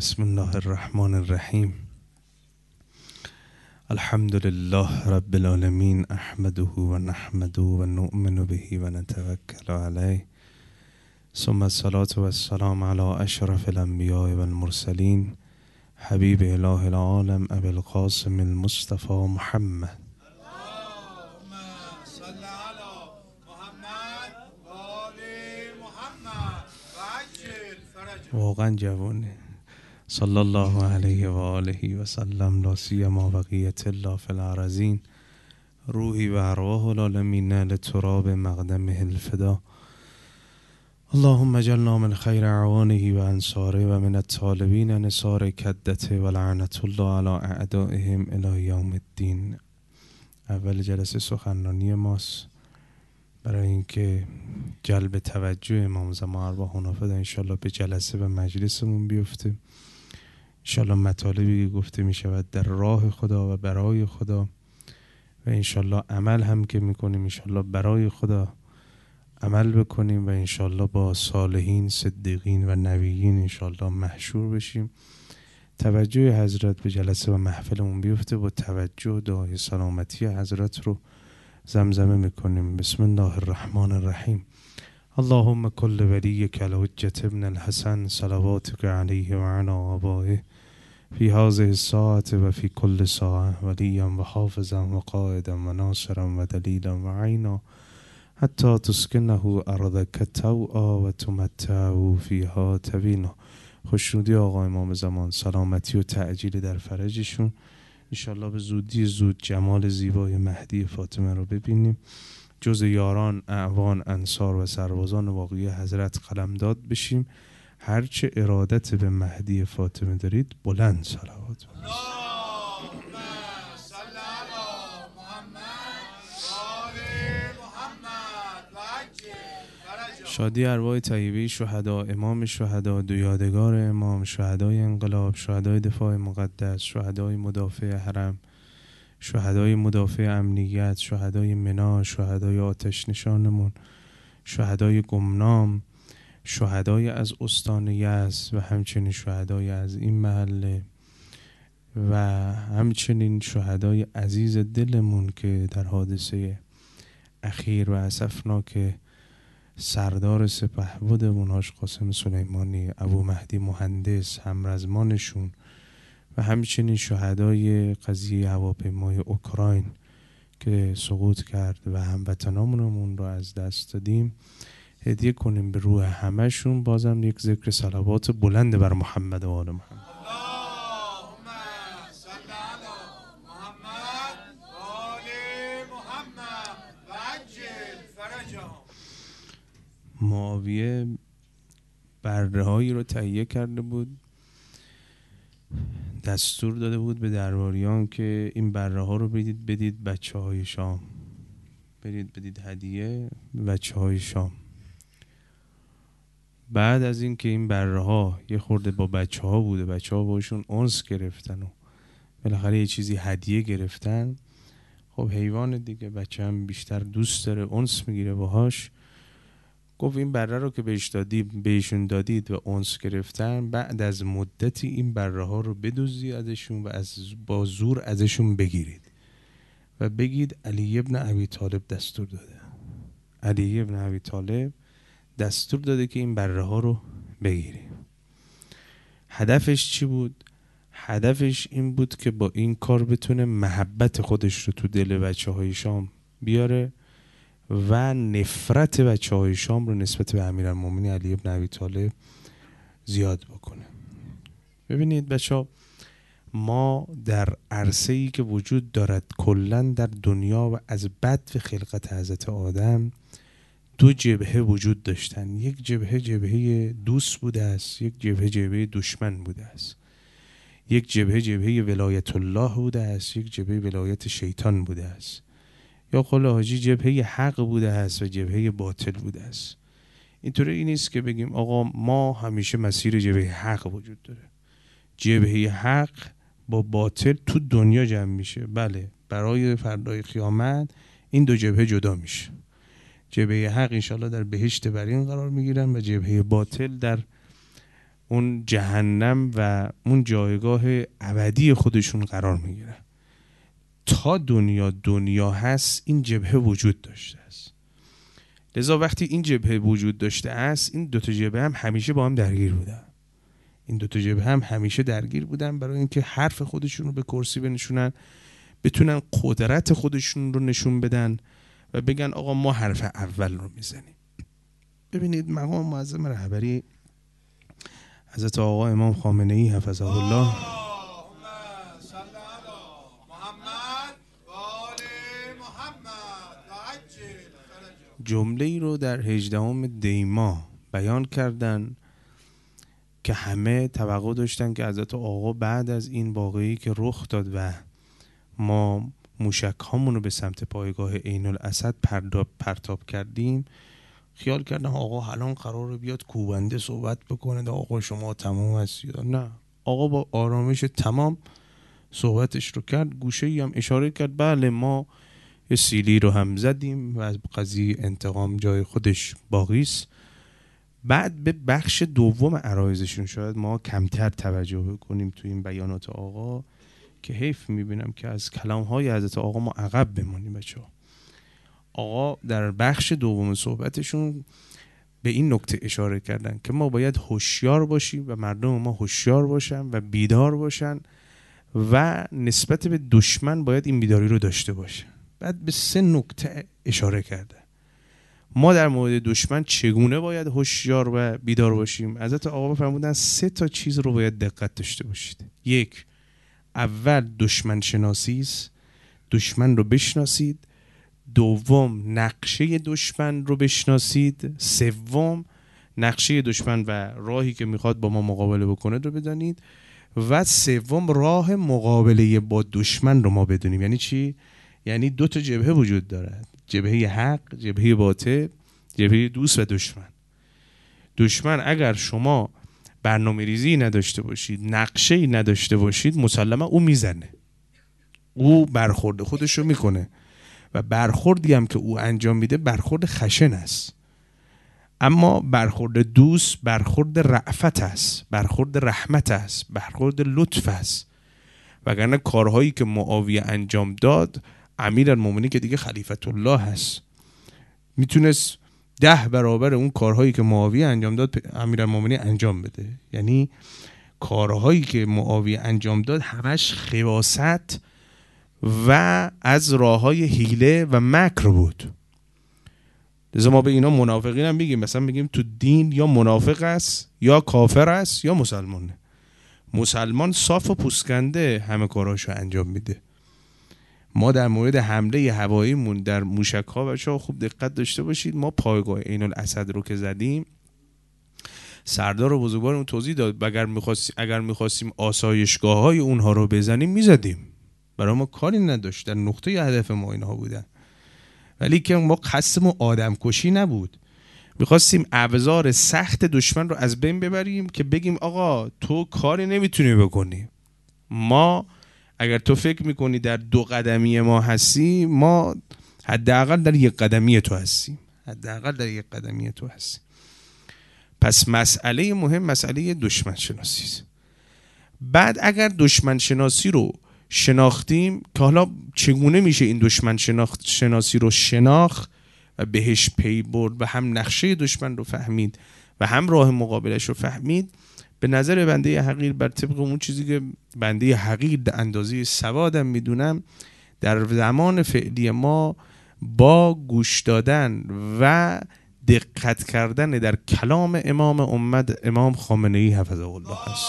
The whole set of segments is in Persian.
بسم الله الرحمن الرحیم. الحمد لله رب العالمین، احمده و نحمده و نؤمن به و نتوکل علیه، ثم الصلاة و السلام علی اشرف الانبیاء و المرسلین، حبیب اله العالم ابی القاسم المصطفى محمد. اللهم صل على محمد و آل محمد و عجل فرجه. واقعا جوانه. صلی الله علیه و آله و سلم، لا سیما بقیت الله فی الارضین، روحی و ارواح العالمین لتراب مقدمه الفدا. اللهم اجعلنا من خیر اعوانه و انصاره و من الطالبین نصار کدته و لعنت الله علی اعدائهم الی یوم الدین. اول جلسه سخنرانی ماست برای اینکه جلب توجه امام زمان ارواح نافذه انشالله به جلسه و مجلسمون بیفته. انشالله مطالبی که گفته می شود در راه خدا و برای خدا و انشالله عمل هم که میکنیم انشالله برای خدا عمل بکنیم و انشالله با صالحین، صدیقین و نبیین انشالله محشور بشیم. توجه حضرت به جلسه و محفلمون بیفته، با توجه و دعای سلامتی حضرت رو زمزمه میکنیم. بسم الله الرحمن الرحیم. اللهم کل ولیک الحجة ابن الحسن صلواتک علیه و علی آبائه فی هذه الساعة و فی کل ساعة ولیا و حافظا و قائدا و ناصرا و دلیلا و عینا حتی تسکنه ارضک طوعا و تمتعه فیها طویلا. خوشنودی آقا امام زمان، سلامتی و تعجیل در فرجشون، انشالله به زودی زود جمال زیبای مهدی فاطمه رو ببینیم. جز یاران، اعوان، انصار و سربازان واقعی حضرت قلمداد بشیم. هرچه ارادت به مهدی فاطمه دارید بلند صلوات. اللهم صل علی محمد و آل محمد و عجل فرجه. شادی ارواح طیبه شهدا، امام شهدا، دو یادگار امام، شهدای انقلاب، شهدای دفاع مقدس، شهدای مدافع حرم، شهدای مدافع امنیت، شهدای منا، شهدای آتش نشانمون، شهدای گمنام، شهدای از استان یزد و همچنین شهدای از این محله و همچنین شهدای عزیز دلمون که در حادثه اخیر و اسفناک سردار سپهبدمون حاج قاسم سلیمانی، ابو مهدی مهندس، همرزمانشون و همچنین شهدای قضیه هواپیمای اوکراین که سقوط کرد و هموطنامون رو از دست دادیم، هدیه کنیم به روح همشون. بازم یک ذکر صلوات بلند بر محمد و آل محمد. اللهم صل علی محمد و آل محمد و عجل فرجه. معاویه برهایی رو تهیه کرده بود، دستور داده بود به درباریان که این بره ها رو بدید بچه های شام، بدید هدیه به بچه های شام. بعد از این که این بره ها یه خورده با بچه ها بوده، بچه ها باشون انس گرفتن و بالاخره یه چیزی هدیه گرفتن، خب حیوان دیگه، بچه هم بیشتر دوست داره، انس میگیره باهاش. گفت این بره رو که بهشون دادید و انس گرفتن، بعد از مدتی این بره ها رو بدزدید ازشون و با زور ازشون بگیرید و بگید علی ابن ابی طالب دستور داده. علی ابن ابی طالب دستور داده که این بره ها رو بگیریم. هدفش چی بود؟ هدفش این بود که با این کار بتونه محبت خودش رو تو دل بچه های شام بیاره و نفرت بچه های شام رو نسبت به امیرالمومنین علی ابن ابی طالب زیاد بکنه. ببینید بچه ها، ما در عرصه‌ای که وجود دارد کلن در دنیا و از بدو خلقت حضرت آدم، دو جبهه وجود داشتن. یک جبهه دوست بوده است، یک جبهه دشمن بوده است. یک جبهه ولایت الله بوده است، یک جبهه ولایت شیطان بوده است. یا قول حاجی جبهه حق بوده است و جبهه باطل بوده است. اینطوری نیست که بگیم آقا ما همیشه مسیر جبهه حق وجود داره. جبهه حق با باطل تو دنیا جمع میشه، بله، برای فردای قیامت این دو جبهه جدا میشه. جبهه حق انشالله در بهشت برین قرار میگیرن و جبهه باطل در اون جهنم و اون جایگاه ابدی خودشون قرار میگیرن. تا دنیا هست این جبهه وجود داشته است. لذا وقتی این جبهه وجود داشته است، این دوتا جبهه هم همیشه با هم درگیر بودن. برای اینکه حرف خودشون رو به کرسی بنشونن، بتونن قدرت خودشون رو نشون بدن و بگن آقا ما حرف اول رو میزنیم. ببینید مقام معظم رهبری حضرت آقا امام خامنه ای حفظه الله جمله ای رو در 18 دی ماه بیان کردن که همه توقع داشتن که حضرت آقا بعد از این واقعی که رخ داد و ما موشک هامون رو به سمت پایگاه عین الاسد پرتاب کردیم، خیال کردن آقا الان قراره بیاد کوبنده صحبت بکنه، آقا شما تمام هستی. نه، آقا با آرامش تمام صحبتش رو کرد، گوشه ای هم اشاره کرد بله ما یه سیلی رو هم زدیم و از قضیه انتقام جای خودش باقیست. بعد به بخش دوم عرایزشون شاید ما کمتر توجه بکنیم تو این بیانات آقا، که حیف میبینم که از کلامهای حضرت آقا ما عقب بمانیم. بچه‌ها، آقا در بخش دوم صحبتشون به این نکته اشاره کردن که ما باید هوشیار باشیم و مردم ما هوشیار باشن و بیدار باشن و نسبت به دشمن باید این بیداری رو داشته باشه. بعد به 3 نکته اشاره کرده. ما در مورد دشمن چگونه باید هوشیار و بیدار باشیم؟ حضرت آقا فرمودن 3 تا چیز رو باید دقت داشته باشید. 1، اول دشمن شناسی است، دشمن رو بشناسید. 2، نقشه دشمن رو بشناسید. 3، نقشه دشمن و راهی که میخواد با ما مقابله بکنه رو بدانید. و 3، راه مقابله با دشمن رو ما بدونیم. یعنی چی؟ یعنی 2 تا جبهه وجود دارد، جبهه حق، جبهه باطل، جبهه دوست و دشمن. دشمن اگر شما برنامه ریزی نداشته باشید، نقشه‌ای نداشته باشید، مسلما او میزنه، او برخورد خودش رو میکنه و برخوردی هم که او انجام میده برخورد خشن است. اما برخورد دوست برخورد رأفت است، برخورد رحمت است، برخورد لطف است. وگرنه کارهایی که معاویه انجام داد، امیرالمومنین که دیگه خلیفت الله هست، میتونست 10 برابر اون کارهایی که معاویه انجام داد امیرالمومنین انجام بده. یعنی کارهایی که معاویه انجام داد همش خباثت و از راههای حیله و مکر بود. لذا ما به اینا منافقین هم میگیم، مثلا میگیم تو دین یا منافق است یا کافر است یا مسلمانه. مسلمان صاف و پوسکنده همه کاراشو انجام میده. ما در مورد حمله هواییمون در موشک‌ها بچه‌ها خوب دقت داشته باشید. ما پایگاه عین الاسد رو که زدیم، سردار بزرگوارمون توضیح داد اگر می‌خواستیم آسایشگاه‌های اونها رو بزنیم می‌زدیم، برای ما کاری نداشت، در نقطه هدف ما اینها بودن. ولی که ما قصدمون آدم کشی نبود، می‌خواستیم ابزار سخت دشمن رو از بین ببریم که بگیم آقا تو کاری نمیتونی بکنی. ما اگر تو فکر میکنی در 2 قدمی ما هستی، ما حداقل در 1 قدمی تو هستیم، پس مسئله مهم مسئله دشمن شناسی است. بعد اگر دشمن شناسی رو شناختیم، که حالا چگونه میشه این دشمن شناسی رو شناخت و بهش پی برد و هم نقشه دشمن رو فهمید و هم راه مقابلش رو فهمید، به نظر بنده حقیر بر طبق اون چیزی که بنده حقیر در اندازه سوادم میدونم، در زمان فعلی ما با گوش دادن و دقت کردن در کلام امام امت امام خامنه ای حفظه الله هست.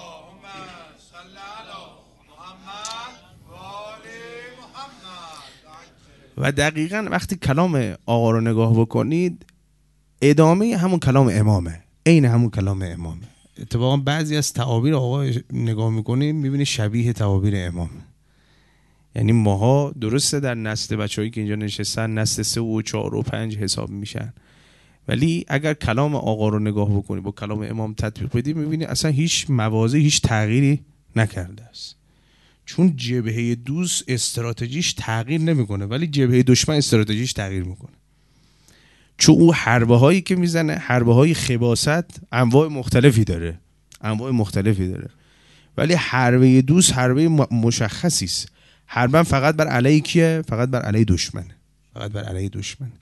و دقیقاً وقتی کلام آقا رو نگاه بکنید، ادامه همون کلام امامه، عین همون کلام امامه. اتفاقا بعضی از تعابیر آقا نگاه میکنیم میبینی شبیه تعابیر امام. یعنی ماها درسته در نسل بچه‌هایی که اینجا نشستن نسل 3 و 4 و 5 حساب میشن، ولی اگر کلام آقا رو نگاه بکنی با کلام امام تطبیق بدی، میبینی اصلا هیچ مواضع هیچ تغییری نکرده است. چون جبهه دوست استراتژیش تغییر نمیکنه، ولی جبهه دشمن استراتژیش تغییر میکنه. چون او حربه هایی که میزنه، حربه های خباثت انواع مختلفی داره. انواع مختلفی داره، ولی حربه دوست حربه مشخصی است. حربا فقط بر علیه کیه؟ فقط بر علیه دشمنه، فقط بر علیه دشمنه.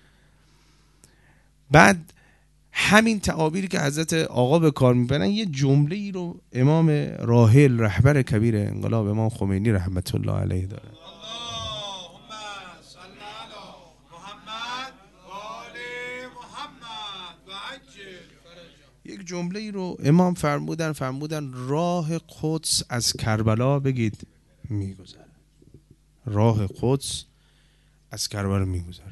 بعد همین تعابیری که حضرت آقا به کار میبرن، یه جمله ای رو امام راحل رهبر کبیر انقلاب امام خمینی رحمت الله علیه داره. اللهم صل علی محمد و آل محمد و عجل فرجهم. یک جمله ای رو امام فرمودن راه قدس از کربلا بگید میگذره. راه قدس از کربلا میگذره.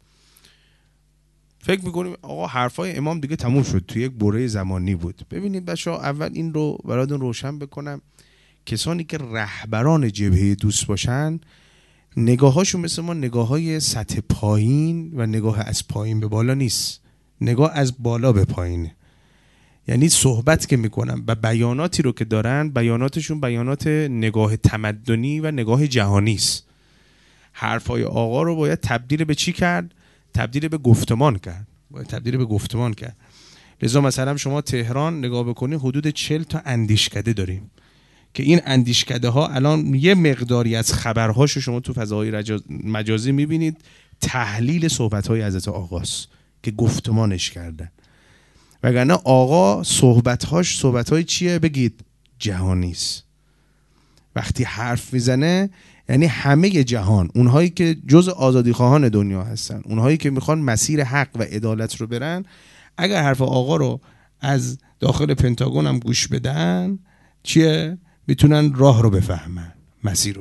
فکر میکنیم آقا حرفای امام دیگه تموم شد، توی یک بره زمانی بود. ببینید بچه‌ها، اول این رو براتون روشن بکنم، کسانی که رهبران جبهه دوست باشن نگاهاشون مثل ما نگاههای سطح پایین و نگاه از پایین به بالا نیست، نگاه از بالا به پایینه. یعنی صحبت که میکنن و بیاناتی رو که دارن، بیاناتشون بیانات نگاه تمدنی و نگاه جهانی است. حرفای آقا رو باید تبدیل به چی کرد؟ تبدیل به گفتمان کرد. باید تبدیل به گفتمان کرد. لذا مثلا شما تهران نگاه بکنید حدود 40 تا اندیشکده داریم که این اندیشکده ها الان یه مقداری از خبرهاشو شما تو فضاهای مجازی میبینید تحلیل صحبت‌های حضرت آقاست که گفتمانش کردن. وگرنه آقا صحبت‌های چیه؟ بگید جهانیست. وقتی حرف میزنه یعنی همه جهان، اونهایی که جز آزادیخواهان دنیا هستن، اونهایی که میخوان مسیر حق و عدالت رو برن، اگر حرف آقا رو از داخل پنتاگون هم گوش بدن چیه؟ میتونن راه رو بفهمن، مسیر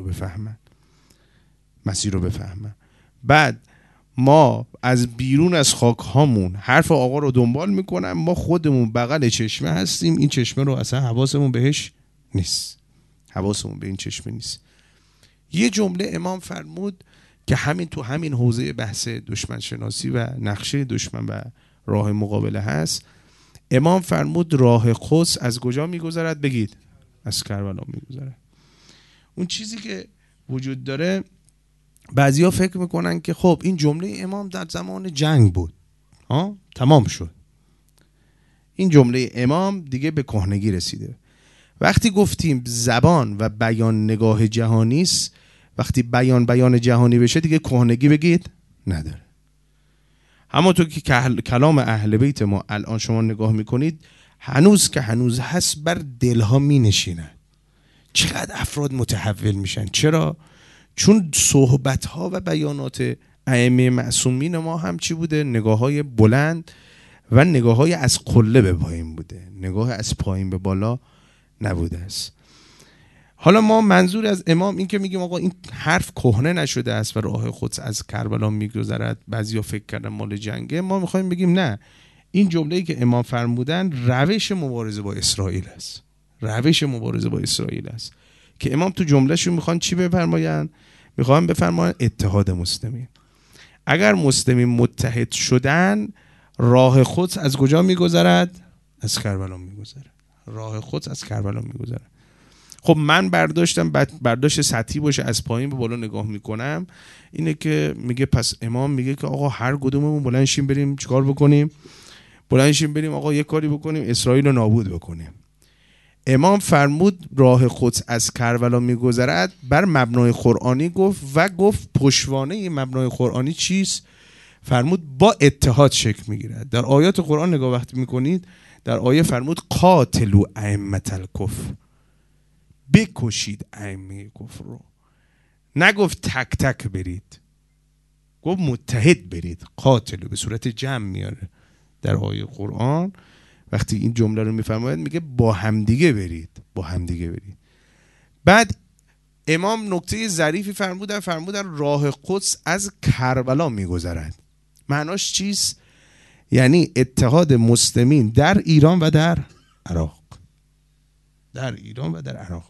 رو بفهمن. بعد ما از بیرون از خاک هامون حرف آقا رو دنبال میکنن، ما خودمون بغل چشمه هستیم، این چشمه رو اصلا حواسمون بهش نیست، حواسمون به این چشمه نیست. یه جمله امام فرمود که تو همین حوزه بحث دشمن شناسی و نقشه دشمن و راه مقابله هست. امام فرمود راه قدس از کجا میگذرد؟ بگید از کربلا میگذرد. اون چیزی که وجود داره، بعضیا فکر میکنن که خب این جمله امام در زمان جنگ بود، تمام شد، این جمله امام دیگه به کهنگی رسیده. وقتی گفتیم زبان و بیان نگاه جهانی است، وقتی بیان جهانی بشه دیگه کهنگی بگید نداره. همونطور که کلام اهل بیت ما الان شما نگاه میکنید، هنوز هست، بر دلها می نشیند. چقدر افراد متحول میشن؟ چرا؟ چون صحبتها و بیانات ائمه معصومین ما هم چی بوده؟ نگاههای بلند و نگاههای از قله به پایین بوده، نگاه از پایین به بالا نبوده است. حالا ما منظور از امام این که میگیم آقا این حرف کهنه نشده است و راه قدس از کربلا میگذرد، بعضیا فکر کردن مال جنگه. ما میخوایم بگیم نه، این جمله‌ای که امام فرمودن روش مبارزه با اسرائیل است، روش مبارزه با اسرائیل است که امام تو جملهشون میخوان چی بفرمایند؟ میخوان بفرمایند اتحاد مسلمین. اگر مسلمین متحد شدن، راه قدس از کجا میگذرد؟ از کربلا میگذرد. راه قدس از کربلا میگذرد. خب من برداشت سطحی باشه، از پایین به بالا نگاه میکنم، اینه که میگه پس امام میگه که آقا هر کدوممون بلند شیم بریم چیکار بکنیم؟ بلند شیم بریم آقا یه کاری بکنیم، اسرائیل رو نابود بکنیم. امام فرمود راه قدس از کربلا میگذرد، بر مبنای قرآنی گفت پشتوانه مبنای قرآنی چیست؟ فرمود با اتحاد شکل میگیرد. در آیات قرآن نگاه وقتی میکنید، در آیه فرمود قاتلوا ائمة الکفر، بکشید ائمه کفر رو. نگفت تک تک برید، گفت متحد برید. قاتلوا به صورت جمع میاره در آیه قرآن. وقتی این جمله رو میفرماید میگه با همدیگه برید، با همدیگه برید. بعد امام نکته ظریفی فرمودن راه قدس از کربلا میگذرد. معناش چیست؟ یعنی اتحاد مسلمین در ایران و در عراق، در ایران و در عراق.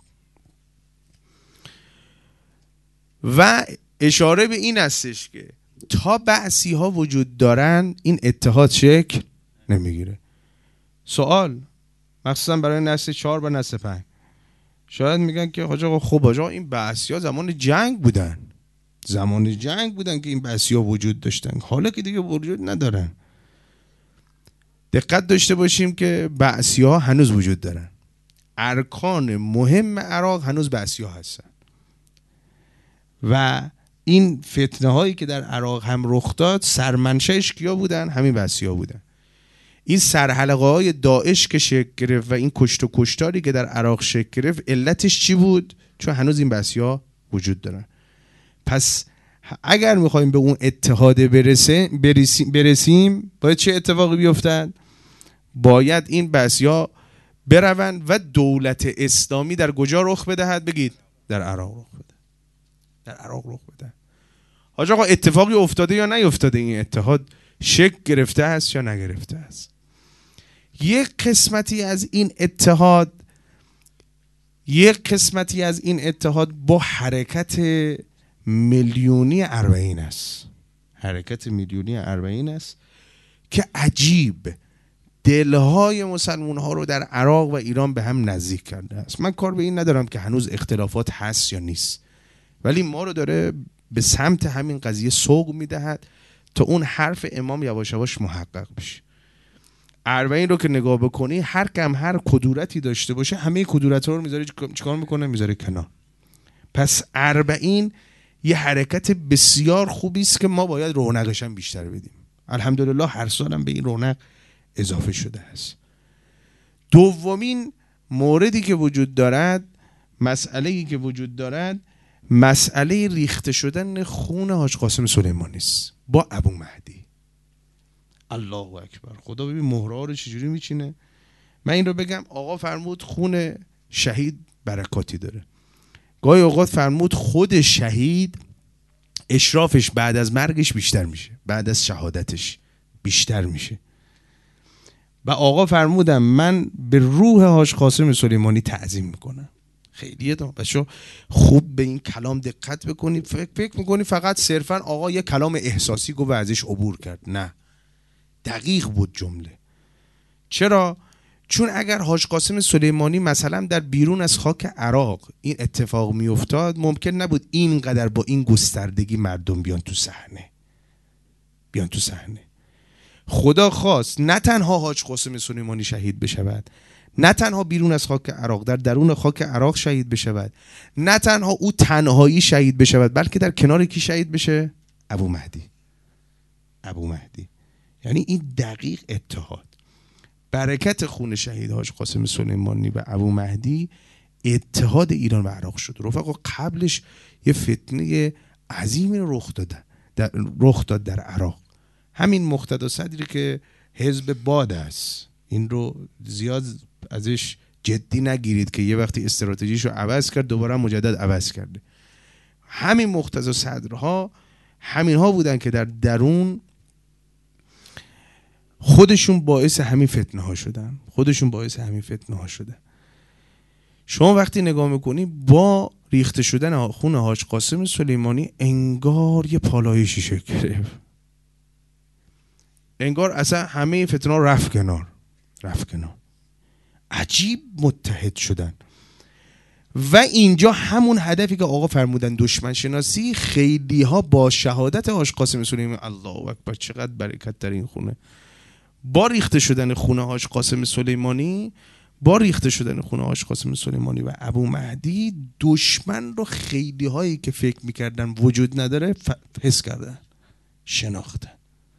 و اشاره به این هستش که تا بعثی ها وجود دارن این اتحاد شکل نمیگیره. سوال مخصوصا برای نسل 4 و نسل 5، شاید میگن که خب آقا این بعثی ها زمان جنگ بودن، زمان جنگ بودن که این بعثی ها وجود داشتن، حالا که دیگه وجود ندارن. دقت داشته باشیم که بعثی ها هنوز وجود دارن، ارکان مهم عراق هنوز بسیا هستن و این فتنه هایی که در عراق هم رخ داد سرمنشأش کیا بودن؟ همین بسیا بودن. این سرحلقه های داعش که شکل گرفت و این کشت و کشتاری که در عراق شکل گرفت علتش چی بود؟ چون هنوز این بسیا وجود دارن. پس اگر میخوایم به اون اتحاد برسیم باید چه اتفاقی بیفتد؟ باید این بسیا بروند و دولت اسلامی در کجا رخ بدهد؟ بگید در عراق رخ بده. در عراق رخ بده. حاج آقا اتفاقی افتاده یا نیفتاده؟ این اتحاد شکل گرفته است یا نگرفته است؟ یک قسمتی از این اتحاد با حرکت میلیونی اربعین است. حرکت میلیونی اربعین است که عجیب دلهای مسلمان ها رو در عراق و ایران به هم نزدیک کرده است. من کار به این ندارم که هنوز اختلافات هست یا نیست، ولی ما رو داره به سمت همین قضیه سوق میدهد تا اون حرف امام یواش یواش محقق بشه. اربعین رو که نگاه بکنی هر کم هر کدورتی داشته باشه همه کدورت رو میذاره چیکار میکنه؟ میذاره کنار. پس اربعین یه حرکت بسیار خوبی است که ما باید رونقش هم بیشتر بدیم. الحمدلله هر سال هم به این رونق اضافه شده است. دومین موردی که وجود دارد، مسئله‌ای که وجود دارد، مسئله ریخته شدن خون حاج قاسم سلیمانی است با ابو مهدی. الله اکبر. خدا ببین مهرها رو چجوری میچینه. من این رو بگم، آقا فرمود خون شهید برکاتی داره. گاهی اوقات فرمود خود شهید اشرافش بعد از مرگش بیشتر میشه، بعد از شهادتش بیشتر میشه. و آقا فرمودم من به روح حاج قاسم سلیمانی تعظیم میکنم. خیلیه دا بچه خوب به این کلام دقت بکنی. فکر میکنی فقط صرفا آقا یه کلام احساسی گفت و ازش عبور کرد. نه، دقیق بود جمله. چرا؟ چون اگر حاج قاسم سلیمانی مثلا در بیرون از خاک عراق این اتفاق میافتاد، ممکن نبود اینقدر با این گستردگی مردم بیان تو صحنه. خدا خواست نه تنها حاج قاسم سلیمانی شهید بشود، نه تنها بیرون از خاک عراق، در درون خاک عراق شهید بشود، نه تنها او تنهایی شهید بشود، بلکه در کنار کی شهید بشه؟ ابو مهدی. یعنی این دقیق اتحاد. برکت خون شهید حاج قاسم سلیمانی و ابو مهدی اتحاد ایران و عراق شد. رفقا قبلش یه فتنه عظیمی رخ داد در عراق. همین مقتدا صدری که حزب باد است، این رو زیاد ازش جدی نگیرید که یه وقتی استراتژیشو عوض کرد دوباره مجدد عوض کرده. همین مقتدا صدرها همینها بودن که در درون خودشون باعث همین فتنه ها شدن. شما وقتی نگاه میکنی با ریخته شدن خون حاج قاسم سلیمانی انگار یه پالایشی شکل گرفت. انگار اصلا همه فتنه ها رفت کنار. عجیب متحد شدن. و اینجا همون هدفی که آقا فرمودن دشمن شناسی، خیلی ها با شهادت حاج قاسم سلیمانی، الله اکبر چقدر برکت در این خونه، با ریخته شدن خون حاج قاسم سلیمانی و ابو مهدی، دشمن رو خیلی هایی که فکر میکردن وجود نداره حس کردن، شناختن.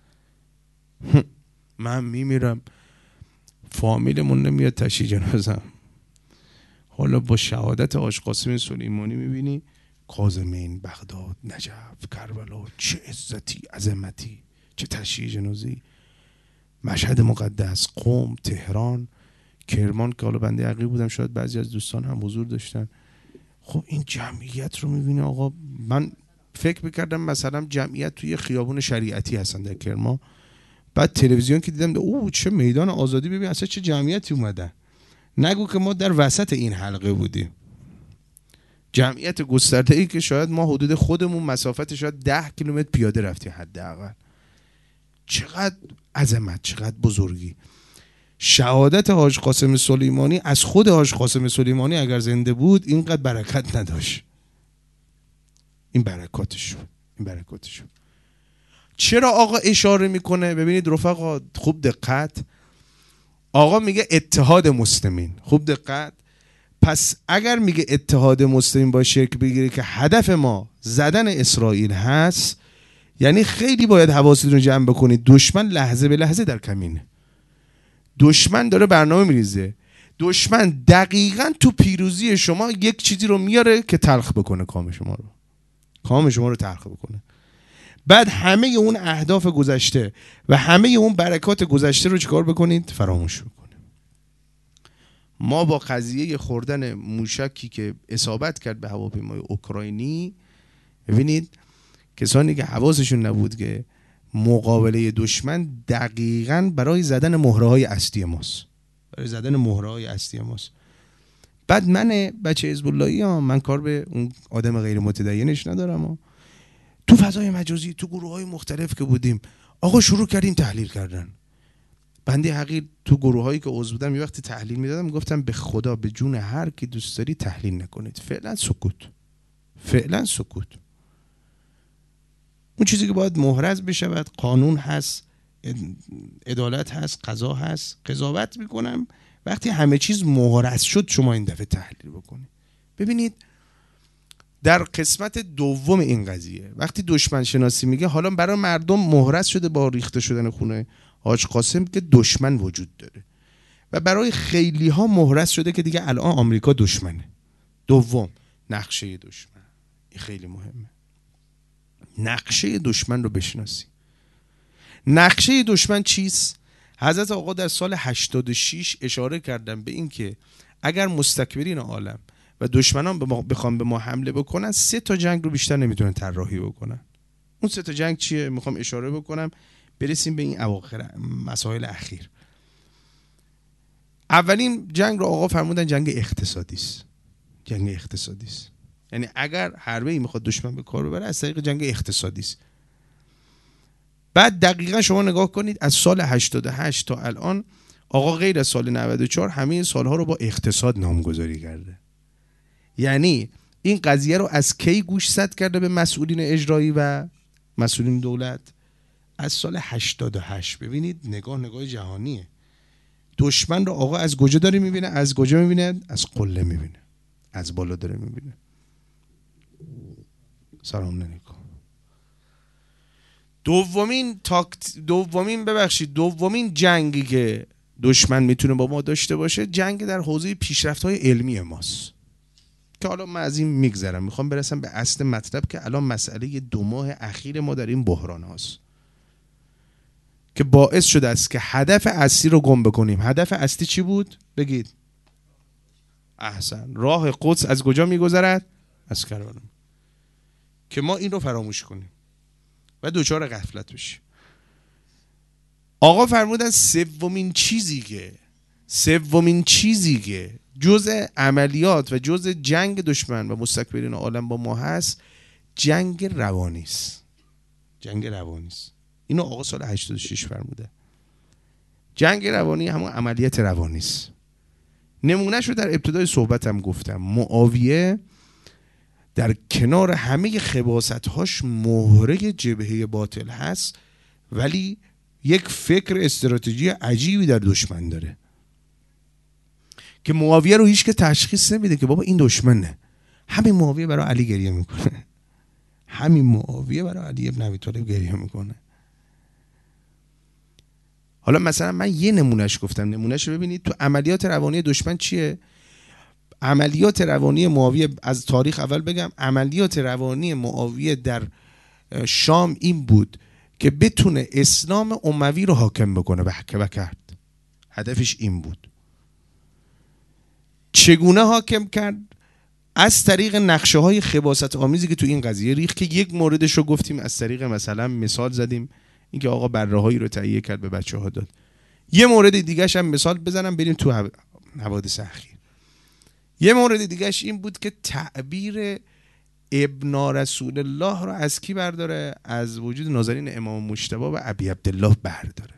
من میمیرم فامیلمون نمیاد تشییع جنازم، حالا با شهادت حاج قاسم سلیمانی میبینی کاظمین، بغداد، نجف، کربلا، چه عزتی، عظمتی، چه تشییع جنازی. مشهد مقدس، قم، تهران، کرمان که حالا بنده عقیق بودم، شاید بعضی از دوستان هم حضور داشتن. خب این جمعیت رو میبینی آقا. من فکر میکردم مثلا جمعیت توی خیابون شریعتی هستن در کرمان، بعد تلویزیون که دیدم اوه چه میدان آزادی، ببین اصلا چه جمعیتی اومدن. نگو که ما در وسط این حلقه بودیم. جمعیت گسترده‌ای که شاید ما حدود خودمون مسافت شاید 10 کیلومتر پیاده رفتیم حداقل. چقدر عظمت، چقدر بزرگی. شهادت حاج قاسم سلیمانی از خود حاج قاسم سلیمانی اگر زنده بود اینقدر برکت نداشت. این برکاتش. چرا آقا اشاره میکنه؟ ببینید رفقا خوب دقت. آقا میگه اتحاد مسلمین. خوب دقت. پس اگر میگه اتحاد مسلمین با شرک بگیره که هدف ما زدن اسرائیل هست، یعنی خیلی باید حواستون رو جمع بکنید. دشمن لحظه به لحظه در کمینه. دشمن داره برنامه میریزه. دشمن دقیقاً تو پیروزی شما یک چیزی رو میاره که تلخ بکنه کام شما رو تلخ بکنه. بعد همه اون اهداف گذشته و همه اون برکات گذشته رو چیکار بکنید؟ فراموش بکنید. ما با قضیه خوردن موشکی که اصابت کرد به هواپیمای اوکراینی، ببینید کسانی که حواسشون نبود که مقابله دشمن دقیقاً برای زدن مهره‌های اصلی ماست. بعد من بچه حزب اللهی من کار به اون آدم غیر متدینش ندارم. تو فضای مجازی تو گروه‌های مختلف که بودیم، آقا شروع کردیم تحلیل کردن. بنده حقیر تو گروه‌هایی که عضو بودم یه وقتی تحلیل میدادم گفتم به خدا به جون هر کی دوست داری تحلیل نکنید، فعلا سکوت. اون چیزی که باید محرز بشود، قانون هست، عدالت هست، قضا هست، قضاوت میکنم. وقتی همه چیز محرز شد شما این دفعه تحلیل بکنید. ببینید در قسمت دوم این قضیه وقتی دشمن شناسی میگه، حالا برای مردم محرز شده با ریخته شدن خونه حاج قاسم که دشمن وجود داره و برای خیلی ها محرز شده که دیگه الان آمریکا دشمنه. دوم، نقشه دشمن. این خیلی مهمه. نقشه دشمن رو بشناسی. نقشه دشمن چیست؟ حضرت آقا در سال 86 اشاره کردن به این که اگر مستکبرین عالم و دشمنان بخوام به ما حمله بکنن 3 تا جنگ رو بیشتر نمیتونن طراحی بکنن. اون 3 تا جنگ چیه؟ میخوام اشاره بکنم برسیم به این اواخر مسائل اخیر. اولین جنگ رو آقا فرمودن جنگ اقتصادی است. یعنی اگر حربه‌ای میخواد دشمن به کار ببره از طریق جنگ اقتصادی است. بعد دقیقا شما نگاه کنید از سال 88 تا الان آقا غیر از سال 94 همه سالها رو با اقتصاد نامگذاری کرده. یعنی این قضیه رو از کی گوشزد کرده به مسئولین اجرایی و مسئولین دولت؟ از سال 88. ببینید نگاه جهانیه. دشمن رو آقا از کجا داره میبینه؟ از کجا میبینه؟ از قله میبینه، از بالا داره میبینه. سلام علیکم. دومین جنگی که دشمن میتونه با ما داشته باشه جنگ در حوزه پیشرفت‌های علمی ماست که حالا من از این میگذرم. میخوام برسم به اصل مطلب که الان مسئله 2 ماه اخیر ما در این بحران هاست که باعث شده است که هدف اصلی رو گم بکنیم. هدف اصلی چی بود؟ بگید. احسن. راه قدس از کجا میگذرد؟ از کربلا. که ما این رو فراموش کنیم و دوچار غفلت بشیم. آقا فرمودن سومین چیزی که جزء عملیات و جزء جنگ دشمن و مستکبرین عالم با ما هست جنگ روانی است. اینو آقا سال 86 فرموده. جنگ روانی همون عملیات روانی است. نمونهش رو در ابتدای صحبتم گفتم. معاویه در کنار همه خباثت‌هاش مهره جبهه باطل هست ولی یک فکر استراتژی عجیبی در دشمن داره که معاویه رو هیچ که تشخیص نمیده که بابا این دشمنه. همین معاویه برای علی گریه میکنه. همین معاویه برای علی ابن ابی طالب گریه میکنه. حالا مثلا من یه نمونهش گفتم. نمونهش رو ببینید تو عملیات روانی دشمن چیه؟ عملیات روانی معاویه از تاریخ اول بگم. عملیات روانی معاویه در شام این بود که بتونه اسلام اموی رو حاکم بکنه و کرد. هدفش این بود. چگونه حاکم کرد؟ از طریق نقشه های خباثت آمیزی که تو این قضیه ریخت که یک موردش رو گفتیم، از طریق مثلا مثال زدیم اینکه آقا بره‌هایی رو تهیه کرد به بچه‌ها داد. یه مورد دیگه‌ش هم مثال بزنم بریم تو حوادث اخیر. یه مورد دیگه‌ش این بود که تعبیر ابن رسول الله رو از کی برداره؟ از وجود ناظرین امام مجتبی و ابی عبدالله برداره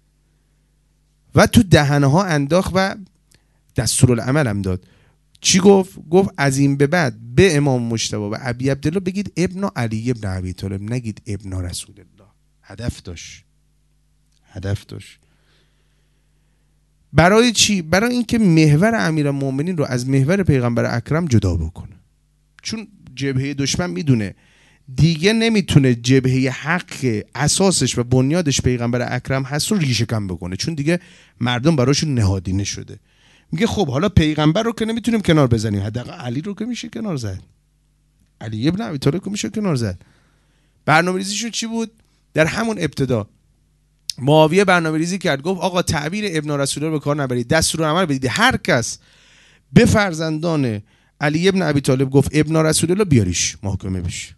و تو دهنها انداخت و دستورالعمل هم داد. چی گفت؟ گفت از این به بعد به امام مجتبی و ابی عبدالله بگید ابن علی ابن ابی طالب، نگید ابن رسول الله. هدف داشت. برای چی؟ برای اینکه محور امیرالمومنین رو از محور پیغمبر اکرم جدا بکنه. چون جبهه دشمن میدونه دیگه نمیتونه جبهه حق اساسش و بنیادش پیغمبر اکرم هست رو ریشه کم بکنه، چون دیگه مردم براشون نهادینه شده. میگه خب حالا پیغمبر رو که نمیتونیم کنار بزنیم، حداقل علی رو که میشه کنار زد، علی ابن ابی طالب که میشه کنار زد. برنامه‌ریزیشون چی بود؟ در همون ابتدا معاویه برنامه‌ریزی کرد، گفت آقا تعبیر ابن رسول الله به کار نبرید، دستورالعمل بدید هر کس به فرزندان علی ابن ابی طالب گفت ابن رسول الله بیاریش محاکمه بشه.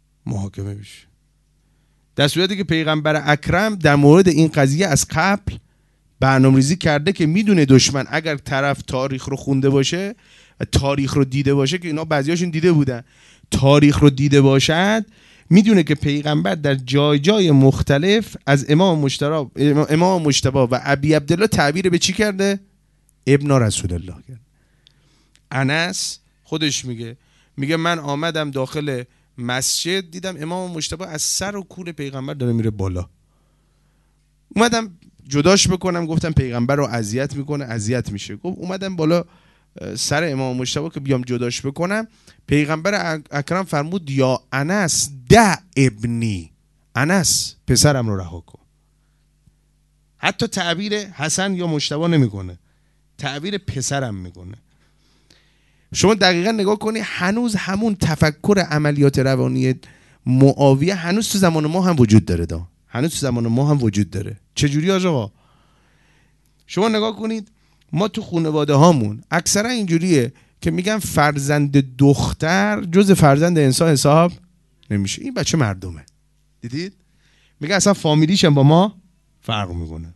در صورتی که پیغمبر اکرم در مورد این قضیه از قبل برنامه‌ریزی کرده که میدونه دشمن اگر طرف تاریخ رو خونده باشه و تاریخ رو دیده باشه، که اینا بعضیاشون دیده بودن، تاریخ رو دیده باشد، میدونه که پیغمبر در جای جای مختلف از امام مجتبی و ابی عبدالله تعبیر به چی کرده؟ ابن رسول الله کرد. انس خودش میگه من آمدم داخل مسجد، دیدم امام مجتبی از سر و کول پیغمبر داره میره بالا. اومدم جداش بکنم، گفتم پیغمبر رو اذیت میکنه، اذیت میشه. گفت اومدم بالا سر امام مجتبی که بیام جداش بکنم، پیغمبر اکرم فرمود یا انس ده ابنی، انس پسرم رو رها کن. حتی تعبیر حسن یا مجتبی نمیکنه، تعبیر پسرم میکنه. شما دقیقا نگاه کنی، هنوز همون تفکر عملیات روانی معاویه هنوز تو زمان ما هم وجود داره. هنوز تو زمان ما هم وجود داره. چجوری آقا؟ شما نگاه کنید، ما تو خانواده هامون اکثرا اینجوریه که میگن فرزند دختر جز فرزند انسان حساب نمیشه، این بچه مردمه. دیدید؟ میگه اصلا فامیلیش هم با ما فرق میکنه.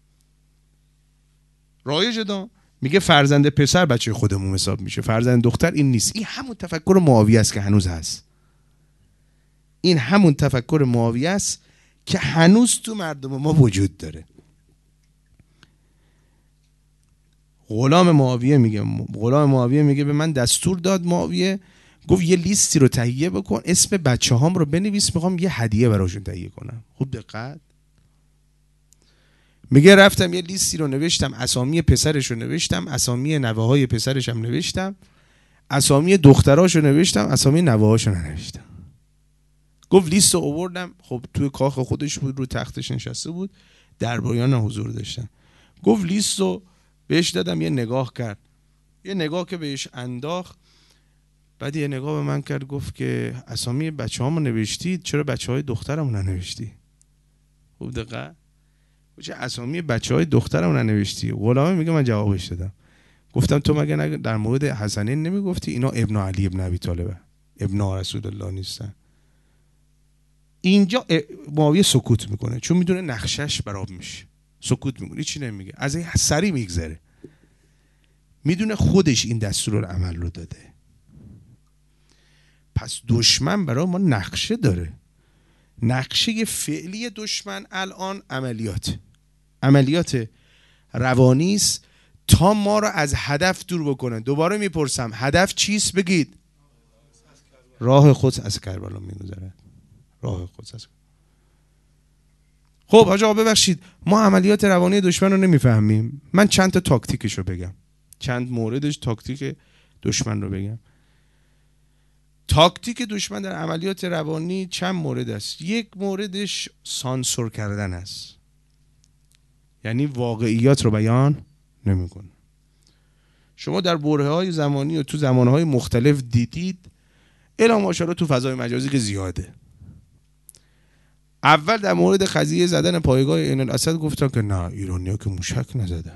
رایجه دا میگه فرزند پسر بچه خودمون حساب میشه، فرزند دختر این نیست. این همون تفکر معاویه است که هنوز هست. این همون تفکر معاویه است که هنوز تو مردم ما وجود داره. غلام معاویه میگه به من دستور داد معاویه، گفت یه لیستی رو تهیه بکن، اسم بچه‌هام رو بنویس، میخوام یه هدیه براشون تهیه کنم. خوب دقت. میگه رفتم یه لیستی رو نوشتم، اسامی پسرش رو نوشتم، اسامی نوه‌های پسرش هم نوشتم، اسامی دختراش رو نوشتم، اسامی نوه‌هاش رو ننوشتم. گفت لیست رو آوردم، خب توی کاخ خودش بود، رو تختش نشسته بود، درباریان حضور داشتن. گفت لیست رو بهش دادم، یه نگاه کرد، یه نگاه که بهش انداخت، بعد یه نگاه به من کرد، گفت که اسامی بچه‌هامو نوشتید، چرا بچه‌های دخترمو ننوشتی؟ خوب دقت. چه اسامی بچه‌های دخترمو ننوشتی؟ غلامه میگه من جوابش دادم، گفتم تو مگه در مورد حسنین نمیگفتی اینا ابن علی ابن ابی طالبه، ابن رسول الله نیستن؟ اینجا معاویه سکوت میکنه، چون میدونه نقشش براب میشه. سکوت میکنه، چی نمیگه، از این سری میگذره. میدونه خودش این دستورالعمل رو داده. پس دشمن برای ما نقشه داره. نقشه فعلی دشمن الان عملیات روانی است تا ما رو از هدف دور بکنه. دوباره میپرسم هدف چیست؟ بگید. راه خود از کربلا میگذره. راه خود از. خب حاج آقا ببخشید، ما عملیات روانی دشمن رو نمیفهمیم. من چند تا تاکتیکش رو بگم، چند موردش تاکتیک دشمن رو بگم. تاکتیک دشمن در عملیات روانی چند مورد است. یک موردش سانسور کردن است، یعنی واقعیات رو بیان نمیکنه. شما در برهه‌های زمانی و تو زمانهای مختلف دیدید، الا ماشاءالله تو فضای مجازی که زیاده. اول در مورد قضیه زدن پایگاه عین الاسد گفتن که نه، ایرانی‌ها که موشک نزدن.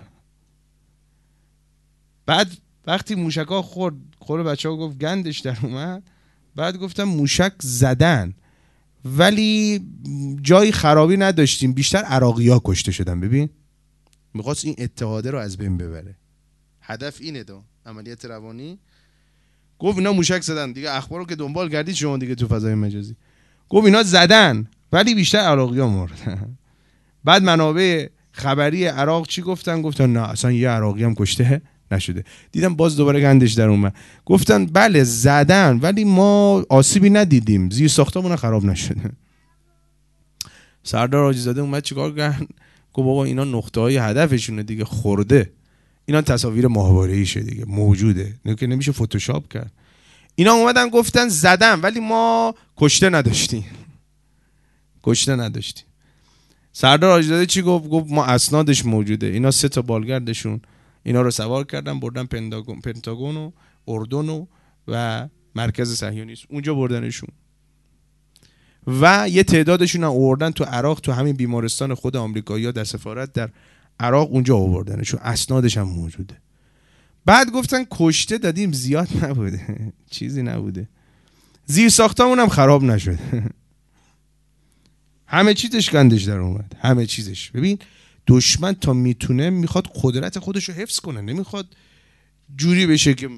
بعد وقتی موشک‌ها خورد بچه‌ها گفت گندش در اومد، بعد گفتم موشک زدن ولی جای خرابی نداشتیم، بیشتر عراقی‌ها کشته شدن. ببین میخواست این اتحاده رو از بین ببره. هدف اینه عملیات روانی. گفت اینا موشک زدن، دیگه اخبار رو که دنبال کردید شما دیگه تو فضای مجازی، گفت اینا زدن ولی بیشتر عراقی‌ها مردن. بعد منابع خبری عراق چی گفتن نه اصلا یه عراقی هم کشته نشده. دیدم باز دوباره گندش در اومد، گفتن بله زدن ولی ما آسیبی ندیدیم، زیر ساختمون خراب نشده. سردار حاجی زاده اومد چیکار کرد؟ گفت بابا اینا نقطه های هدفشونه دیگه، خورده، اینا تصاویر ماهواره‌ایشه دیگه، موجوده، اینو که نمیشه فتوشاپ کرد. اینا اومدن گفتن زدم ولی ما کشته نداشتیم. کشته نداشتیم. سردار حاجی‌زاده چی گفت؟ گفت ما اسنادش موجوده. اینا 3 تا بالگردشون اینا رو سوار کردن بردن پنتاگون و اردن و مرکز صهیونیست، اونجا بردنشون. و یه تعدادشون هم آوردن تو عراق، تو همین بیمارستان خود آمریکایی‌ها در سفارت در عراق اونجا آوردنشون، اسنادش هم موجوده. بعد گفتن کشته دادیم، زیاد نبوده، چیزی نبوده، زیر ساختمون هم خراب نشد. همه چیزش گندش در اومد، همه چیزش. ببین دشمن تا میتونه میخواد قدرت خودش رو حفظ کنه، نمیخواد جوری بشه که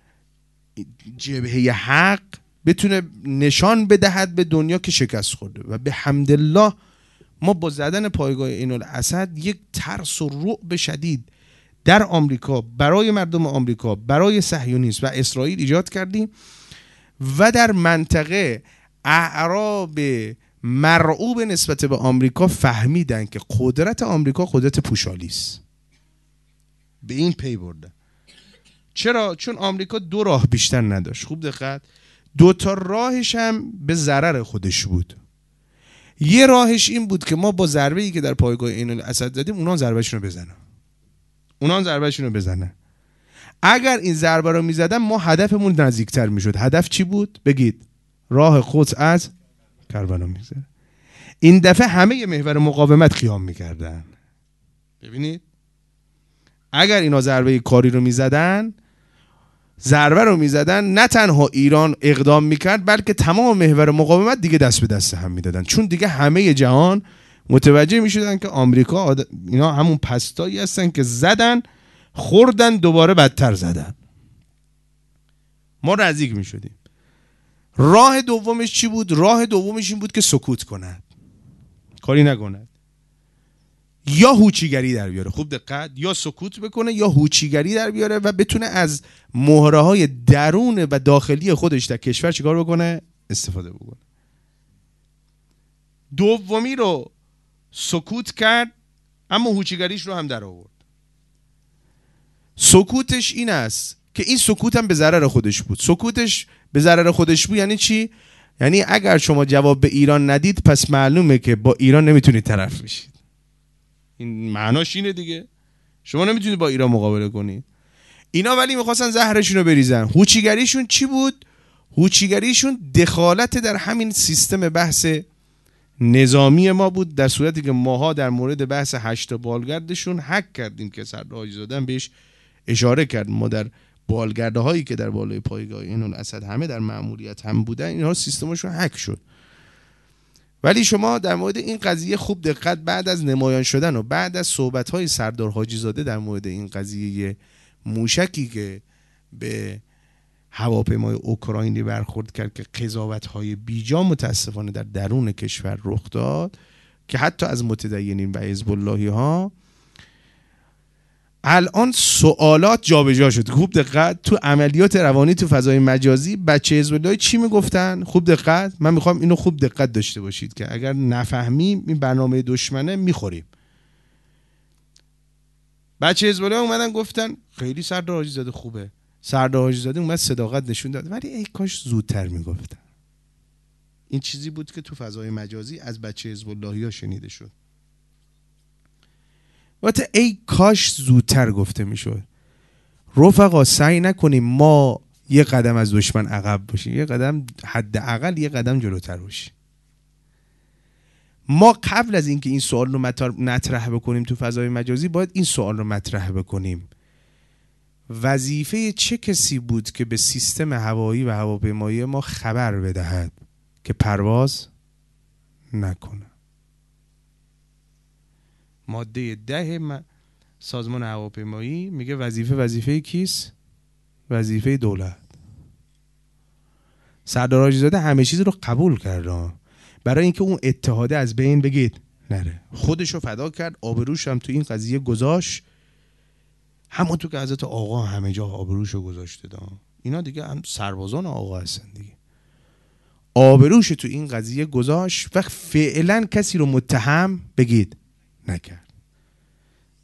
جبهه حق بتونه نشان بدهد به دنیا که شکست خورده. و به حمدالله ما با زدن پایگاه عین الاسد یک ترس و رعب شدید در آمریکا، برای مردم آمریکا، برای صهیونیست و اسرائیل ایجاد کردیم و در منطقه اعراب مرعوب نسبت به آمریکا فهمیدن که قدرت آمریکا قدرت پوشالی است. به این پی بردن. چرا؟ چون آمریکا 2 راه بیشتر نداشت. خوب دقت، 2 تا راهش هم به ضرر خودش بود. یه راهش این بود که ما با ضربه‌ای که در پایگاه عین الاسد زدیم اونا ضربه‌شون رو بزنن. اگر این ضربه رو میزدن ما هدفمون نزدیکتر میشد. هدف چی بود؟ بگید. راه قدس از کربلا میگذره. این دفعه همه محور مقاومت قیام میکردن. ببینید اگر اینا ضربه کاری رو میزدن، نه تنها ایران اقدام میکرد بلکه تمام محور مقاومت دیگه دست به دست هم میدادن، چون دیگه همه جهان متوجه میشدن که آمریکا اینا همون پستایی هستن که زدن، خوردن، دوباره بدتر زدن. ما نزدیک میشدیم. راه دومش چی بود؟ راه دومش این بود که سکوت کند، کاری نکند، یا هوچیگری در بیاره. خوب دقت، یا سکوت بکنه یا هوچیگری در بیاره و بتونه از مهره های درون و داخلی خودش در کشور چیکار بکنه؟ استفاده بکنه. دومی رو سکوت کرد اما هوچیگریش رو هم در آورد. سکوتش این است که این سکوت هم به ضرر خودش بود. سکوتش به ضرر خودش بود یعنی چی؟ یعنی اگر شما جواب به ایران ندید پس معلومه که با ایران نمیتونید طرف بشید. این معناش اینه دیگه، شما نمیتونید با ایران مقابله کنید. اینا ولی میخواستن زهرشون رو بریزن. هوچیگریشون چی بود؟ هوچیگریشون دخالت در همین سیستم بحث نظامی ما بود، در صورتی که ماها در مورد بحث 8 بالگردشون حق کردیم که سردار حاجی‌زاده بهش اشاره کرد. ما در بالگرده هایی که در بالای پایگاه عین الاسد همه در مأموریت هم بودن، اینها سیستمشون هک شد. ولی شما در مورد این قضیه خوب دقت، بعد از نمایان شدن و بعد از صحبت‌های سردار حاجی‌زاده در مورد این قضیه موشکی که به هواپیمای اوکراینی برخورد کرد که قضاوت‌های بیجا متاسفانه در درون کشور رخ داد که حتی از متدینین و حزب اللهی ها الان سوالات جابجا شد. خوب دقت، تو عملیات روانی تو فضای مجازی بچه حزب الله چی میگفتن؟ خوب دقت، من میخوام اینو خوب دقت داشته باشید که اگر نفهمیم این برنامه دشمنه میخوریم. بچه حزب الله اومدن گفتن خیلی سردار حاجی‌زاده خوبه. سردار حاجی‌زاده اومد صداقت نشون داد، ولی ای کاش زودتر میگفتن. این چیزی بود که تو فضای مجازی از بچه حزب اللهی‌ها شنیده شد. البته ای کاش زودتر گفته میشد. رفقا سعی نکنیم ما یه قدم از دشمن عقب باشیم، یه قدم حداقل یه قدم جلوتر باشیم. ما قبل از اینکه این سوال رو مطرح بکنیم تو فضای مجازی باید این سوال رو مطرح بکنیم: وظیفه چه کسی بود که به سیستم هوایی و هواپیمایی ما خبر بدهد که پرواز نکنه؟ ماده 10 سازمان هواپیمایی میگه وظیفه کیست؟ وظیفه دولت. سردار حاجی‌زاده همه چیز رو قبول کرد برای اینکه اون اتحاده از بین بگید نره. خودش رو فدا کرد، آبروش هم تو این قضیه گذاشت، همونطور که حضرت آقا همه جا آبروش رو گذاشته دا. اینا دیگه هم سربازان آقا هستن دیگه. آبروش تو این قضیه گذاشت و فعلا کسی رو متهم بگید نکرد.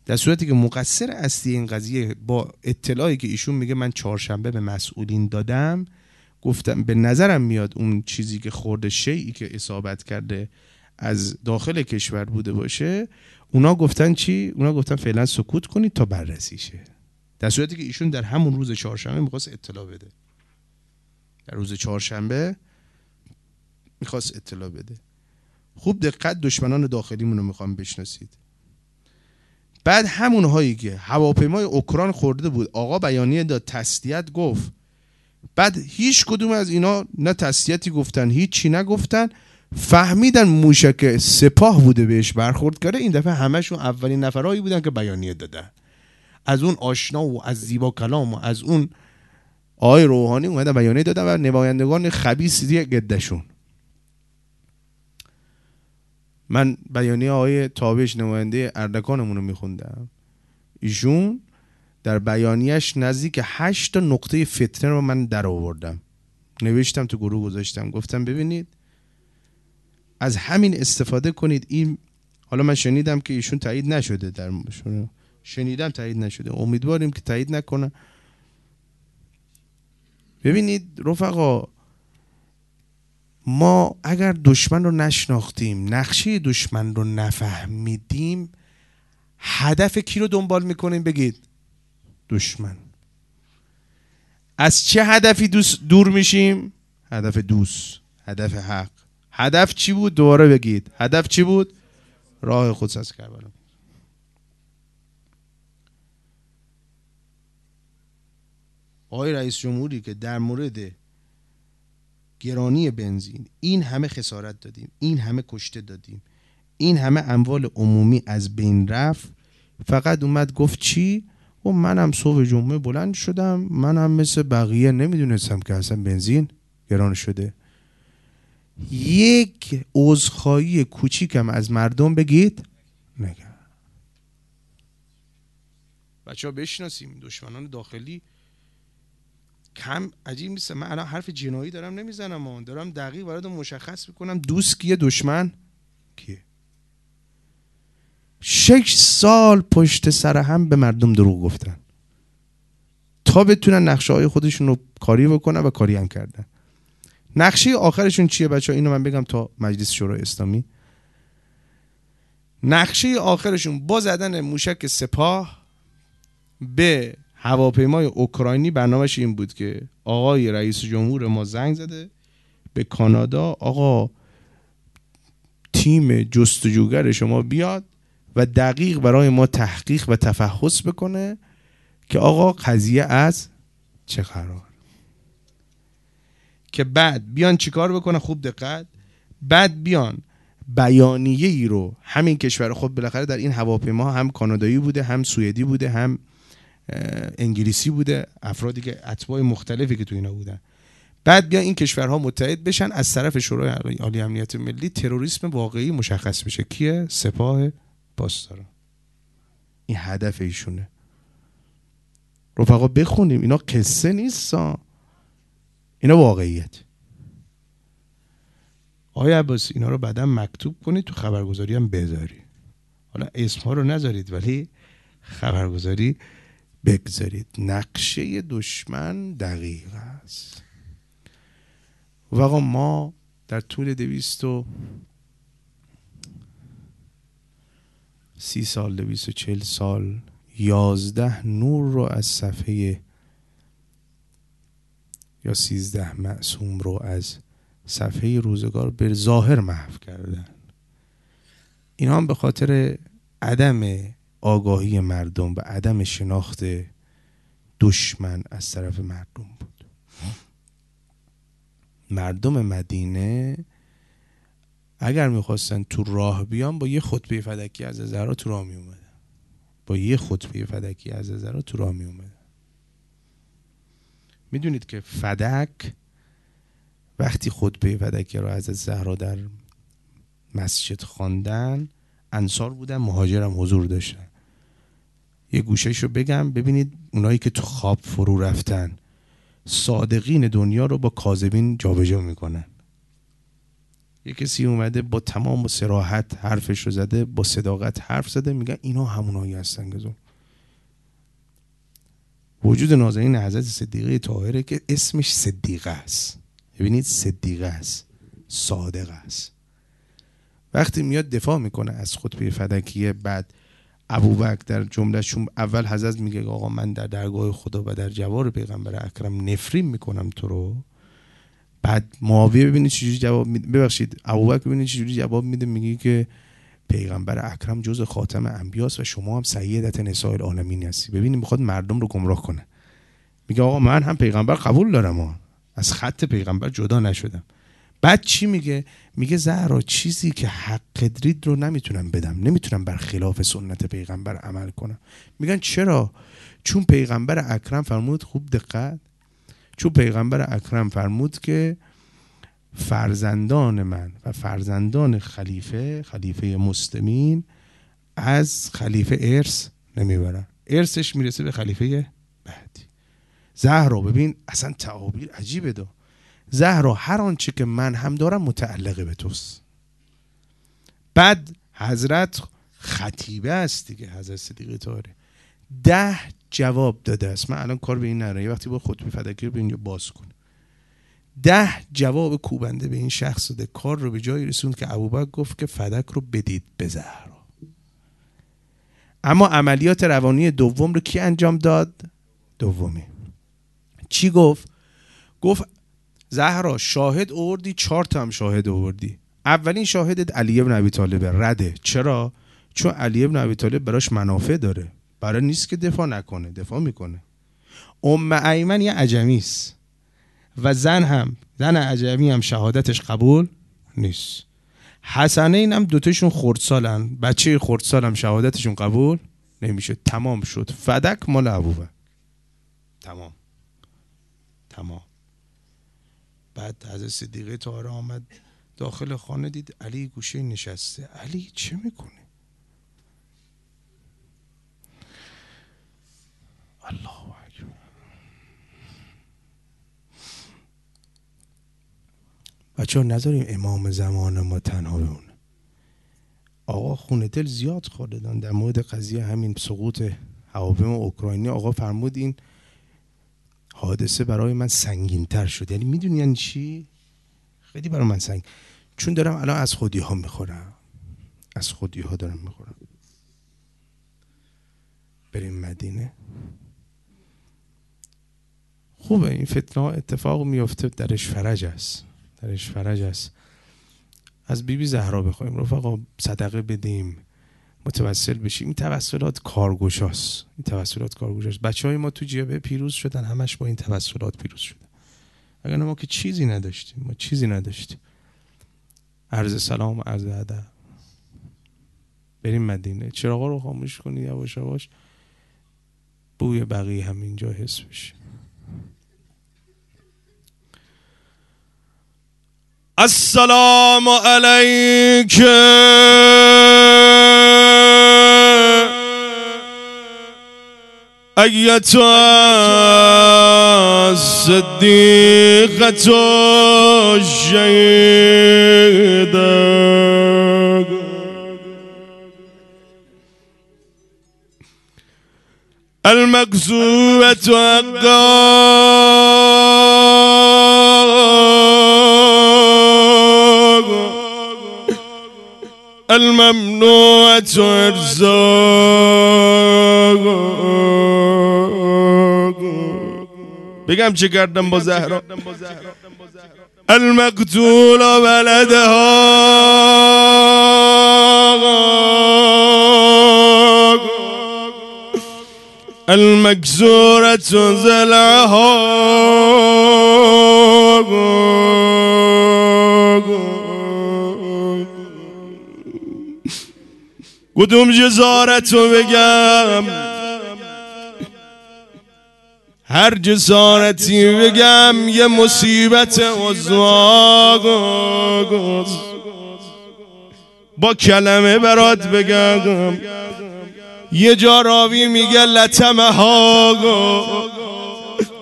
در صورتی که مقصر اصلی این قضیه با اطلاعی که ایشون میگه من چهارشنبه به مسئولین دادم، گفتم به نظرم میاد اون چیزی که خورده، شیئی که اصابت کرده از داخل کشور بوده باشه. اونا گفتن چی؟ اونا گفتن فعلا سکوت کنید تا بررسی شه. در صورتی که ایشون در همون روز چهارشنبه میخواست اطلاع بده. در روز چهارشنبه میخواست اطلاع بده. خوب دقت دشمنان داخلیمون رو میخوام بشناسید. بعد همون هایی که هواپیمای اوکراین خورده بود آقا بیانیه داد، تسلیت گفت، بعد هیچ کدوم از اینا نه تسلیتی گفتن، هیچی نگفتن، فهمیدن موشک سپاه بوده بهش برخورد کرده. این دفعه همشون اولین نفرایی بودن که بیانیه دادن. از اون آشنا و از زیبا کلام و از اون آقای روحانی اومدن بیانیه دادن و نمایندگان خبیث دیگه گدشون. من بیانیه آقای تابش نماینده اردکانمون رو میخوندم. ایشون در بیانیه‌اش نزدیک 8 نقطه فتنه رو من در آوردم، نوشتم تو گروه گذاشتم، گفتم ببینید از همین استفاده کنید. این حالا من شنیدم که ایشون تایید نشده، شنیدم تایید نشده، امیدواریم که تایید نکنه. ببینید رفقا، ما اگر دشمن رو نشناختیم، نقشه دشمن رو نفهمیدیم، هدف کی رو دنبال میکنیم؟ بگید دشمن. از چه هدفی دور میشیم؟ هدف دوست، هدف حق. هدف چی بود؟ دوباره بگید هدف چی بود؟ راه خود از کربلا. آقای رئیس جمهوری که در مورد گرانی بنزین این همه خسارت دادیم، این همه کشته دادیم، این همه اموال عمومی از بین رفت، فقط اومد گفت چی؟ و منم صبح جمعه بلند شدم، منم مثل بقیه نمیدونستم که اصلا بنزین گران شده. یک عذرخواهی کوچیکم از مردم بگید نگه. بچه ها بشناسیم دشمنان داخلی کم عجیب نیست. من الان حرف جنایی دارم نمیزنم، دارم دقیق براتون مشخص میکنم دوست کیه، دشمن کیه. 6 سال پشت سر هم به مردم دروغ گفتن تا بتونن نقشه های خودشون رو کاری بکنن و کاری هم کردن. نقشه آخرشون چیه بچه ها؟ اینو من بگم تا مجلس شورای اسلامی. نقشه آخرشون با زدن موشک سپاه به هواپیمای اوکراینی. برنامه‌اش این بود که آقای رئیس جمهور ما زنگ زده به کانادا، آقا تیم جستجوگر شما بیاد و دقیق برای ما تحقیق و تفحص بکنه که آقا قضیه از چه قرار، که بعد بیان چیکار بکنه. خوب دقت، بعد بیان بیانیه ای رو همین کشور، خود بالاخره در این هواپیما هم کانادایی بوده، هم سوئدی بوده، هم انگلیسی بوده، افرادی که اتباع مختلفی که تو اینا بودن، بعد بیان این کشورها متحد بشن از طرف شورای عالی امنیت ملی تروریسم واقعی مشخص بشه. کیه؟ سپاه پاسداران. این هدف ایشونه. رفقا بخونیم، اینا قصه نیست، اینا واقعیت. آقای عباسی اینا رو بعدا مکتوب کنید، تو خبرگزاری هم بذاری. حالا اسمها رو نذارید ولی خبرگزاری بگذارید. نقشه دشمن دقیق است. رفقا ما در طول 230 سال 240 سال 11 نور رو از صفحه یا 13 معصوم رو از صفحه روزگار به ظاهر محو کردن. اینا هم به خاطر عدم آگاهی مردم و عدم شناخت دشمن از طرف مردم بود. مردم مدینه اگر میخواستن تو راه بیان با یه خطبه فدکی از زهرا تو راه می اومدن، با یه خطبه فدکی از زهرا تو راه می اومدن. میدونید که فدک وقتی خطبه فدکی رو از زهرا در مسجد خواندن، انصار بودن، مهاجرم حضور داشتن. یه گوشهشو بگم ببینید، اونایی که تو خواب فرو رفتن صادقین دنیا رو با کاذبین جابجا میکنن. یه کسی اومده با تمام صراحت حرفش رو زده، با صداقت حرف زده، میگن اینا همونایی هستن که وجود نازنین حضرت صدیقه طاهره که اسمش صدیقه است. ببینید صدیقه است، صادق است. وقتی میاد دفاع میکنه از خطبه فدکیه، بعد ابوبکر در جملهشون اول حضرت میگه آقا من در درگاه خدا و در جوار پیغمبر اکرم نفرین میکنم تو رو. بعد معاویه ببینید چجوری جواب میده، ببخشید ابوبکر ببینید چجوری جواب میده، میگه که پیغمبر اکرم جز خاتم انبیاست و شما هم سیدت نساء العالمین هستی. ببینید میخواد مردم رو گمراه کنه. میگه آقا من هم پیغمبر قبول دارم، از خط پیغمبر جدا نشدم. بعد چی میگه؟ میگه زهرا چیزی که حق قدرید رو نمیتونم بدم، نمیتونم بر خلاف سنت پیغمبر عمل کنم. میگن چرا؟ چون پیغمبر اکرم فرمود، خوب دقت، چون پیغمبر اکرم فرمود که فرزندان من و فرزندان خلیفه مسلمین از خلیفه ارث نمیبرن، ارثش میرسه به خلیفه بعدی. زهرا ببین اصلا تعابیر عجیبه دا. زهرا هر آنچه که من هم دارم متعلق به توست. بعد حضرت خطیبه است دیگه، حضرت صدیقه طاهره 10 جواب داده است. من الان کار به این نره، وقتی با خطبه فدکی رو به اینجا باز کن. 10 جواب کوبنده به این شخص داده، کار رو به جایی رسوند که ابوبکر گفت که فدک رو بدید به زهرا. اما عملیات روانی دوم رو کی انجام داد؟ دومی چی گفت؟ گفت زهرا شاهد آوردی، 4 تا هم شاهد آوردی. اولین شاهدت علی ابن ابی طالب رده. چرا؟ چون علی ابن ابی طالب براش منافع داره، برای نیست که دفاع نکنه، دفاع میکنه. ایمن یه عجمی است و زن عجمی هم شهادتش قبول نیست. حسنین هم دوتاشون خردسالن، بچه خردسال هم شهادتشون قبول نمیشه. تمام شد، فدک مال ابوبکر. تمام. بعد حضرت صدیقه طاهره آمد داخل خانه، دید علی گوشه نشسته. علی چه میکنه؟ الله اکبر. بچه‌ها نذاریم امام زمان ما تنها بمونه. آقا خونه دل زیاد خوردن در مورد قضیه همین سقوط هواپیما اوکراینی. آقا فرمود این حادثه برای من سنگین تر شد. یعنی میدونی یعنی چی؟ خیلی برای من سنگین، چون دارم الان از خودی ها میخورم، از خودی ها دارم میخورم. بریم مدینه. خوبه این فتنه اتفاق میفته، درش فرج است، درش فرج است. از بیبی زهرا بخوایم رفقا صدقه بدیم، متوسل بشیم. این توسلات کارگوشاست، این توسلات کارگوشاست. بچهای ما تو جبهه پیروز شدن، همش با این توسلات پیروز شدن. اگر ما که چیزی نداشتیم، ما چیزی نداشتیم. عرض سلام، عرض ادب. بریم مدینه. چراغا رو خاموش کنی یواش یواش، بوی بقیه هم اینجا حس بشه. السلام علیک ایتها الصدیقة الشهیدة المكذوبة الممنوعة ارزاق. بگم چه کردم با زهرا؟ المقتول ولدها المكسورة ضلعها کدوم جسارتو بگم؟ هر جسارتی بگم یه مصیبت ازواگ. با کلمه برات بگم، یه جا راوی میگه لطمه ها،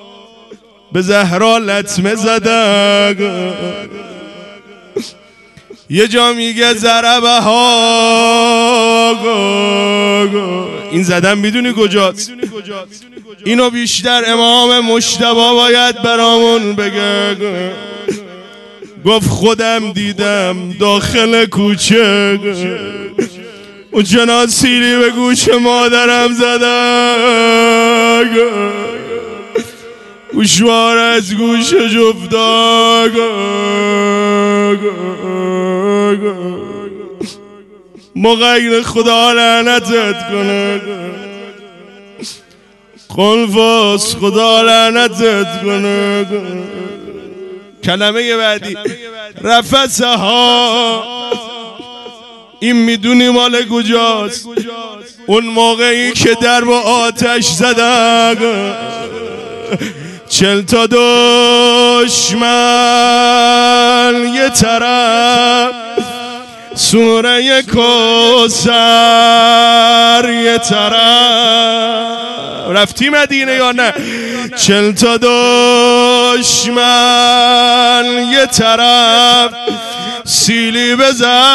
به زهرا لطمه زده. یه جا میگه ضربه ها. این زدن میدونی کجاست؟ اینو بیشتر امام مجتبی باید برامون بگه. گفت خودم دیدم داخل کوچه اون چنان سیلی به گوش مادرم زدن، گوشوار از گوش جفتاگ. مغیر خدا لعنتت کنه، قنفاس خدا لعنتت کنه. کلمه بعدی رفسه ها. این میدونی مال کجاست؟ اون موقعی که در با آتش زدن 40 تا دشمن یه طرف، سوره کوثر یه طرف. رفتی مدینه یا نه؟ 40 تا دشمن یه طرف، سیلی به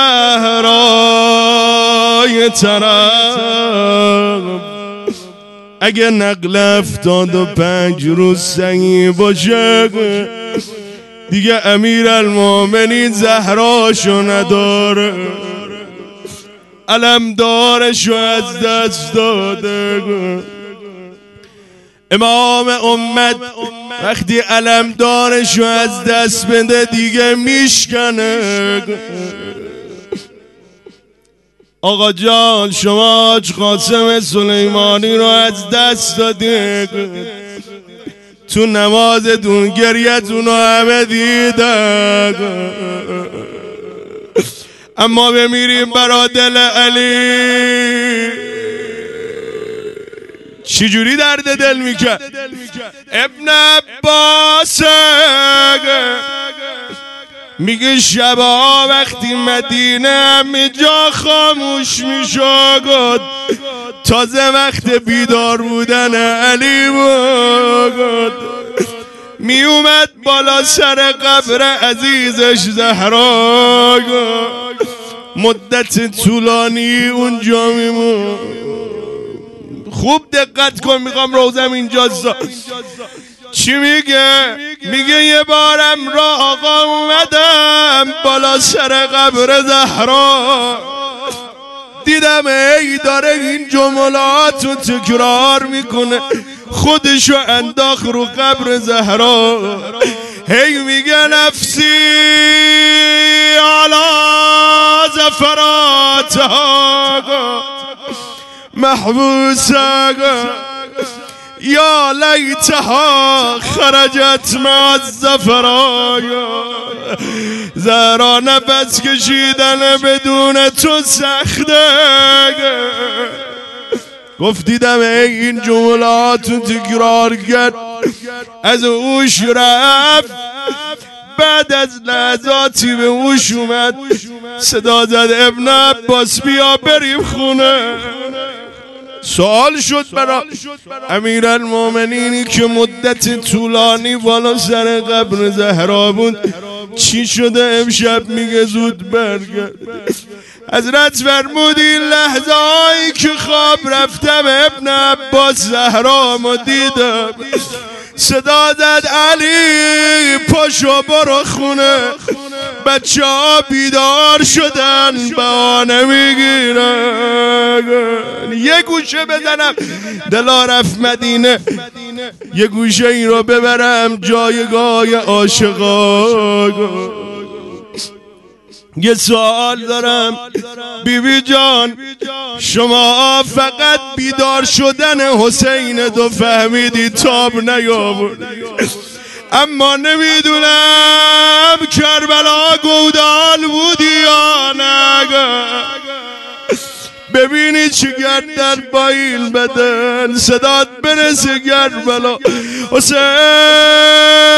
زهرا یه طرف. اگه نقل 75 روز سنگی باشه دیگه امیرالمومنین زهراشو نداره، علمدارشو از دست داده. امام امت وقتی علمدارشو از دست بده دیگه میشکنه. آقا جان شما حاج قاسم سلیمانی رو از دست دادید، تو نمازتون گریتون رو همه دیدن، اما بمیریم برا دل علی چجوری درد دل میکرد؟ ابن عباس میگه شبا وقتی مدینه همه جا خاموش میشد، تازه وقت بیدار بودن علی بود، میومد بالا سر قبر عزیزش زهرا، مدت طولانی اونجا میمون. خوب دقت کن، میخوام روزم اینجاست. چی میگه؟ میگه یه بارم راه آقا اومدم بالا سر قبر زهرا، دیدم ای داره این جملات رو تکرار میکنه، خودشو انداخت رو قبر زهرا. هی میگه نفسی علی زفراتها محبوسه، یا لیتها خرجت مع الزفرایا. زهرا نفس کشیدن بدون تو سخته. گفت دیدم این جملات تکرار کرد، از اوش رفت، بعد از لحظاتی به اوش اومد، صدا زد ابن عباس بیا بریم خونه. سوال شد برا امیرالمومنینی که مدت طولانی بالا سر قبر زهرا بود، چی شده امشب؟ میگه زود برگرد. حضرت فرمود این لحظه هایی که خواب رفتم ابن عباس زهرامو دیدم، صدا زد علی پاشو برو خونه، بچه ها بیدار شدن بهانه میگیرن. یه گوشه بزنم دلا رفت مدینه، یه گوشه این رو ببرم جایگاه عاشقا. یه سوال دارم بیبی جان، شما فقط بیدار شدن حسین تو فهمیدی تاب نیاورد، اما نمیدونم کربلا گودال بودی یا نه. ببینی چی گردن با این بدن صدات برسه کربلا. حسین